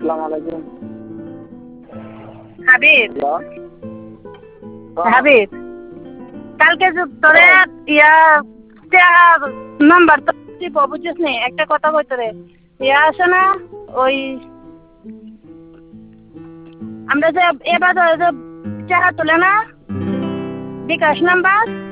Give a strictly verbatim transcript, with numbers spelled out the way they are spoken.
আসসালামু আলাইকুম। হাবিব হ্যালো। হাবিব কালকে যে তোরে ইয়া নাম্বার তো বুঝছিস নি একটা কথা কইতে রে ইয়া আছে না ওই আমরা যে এবার যে টাকা তুলে না বিকাশ নাম্বার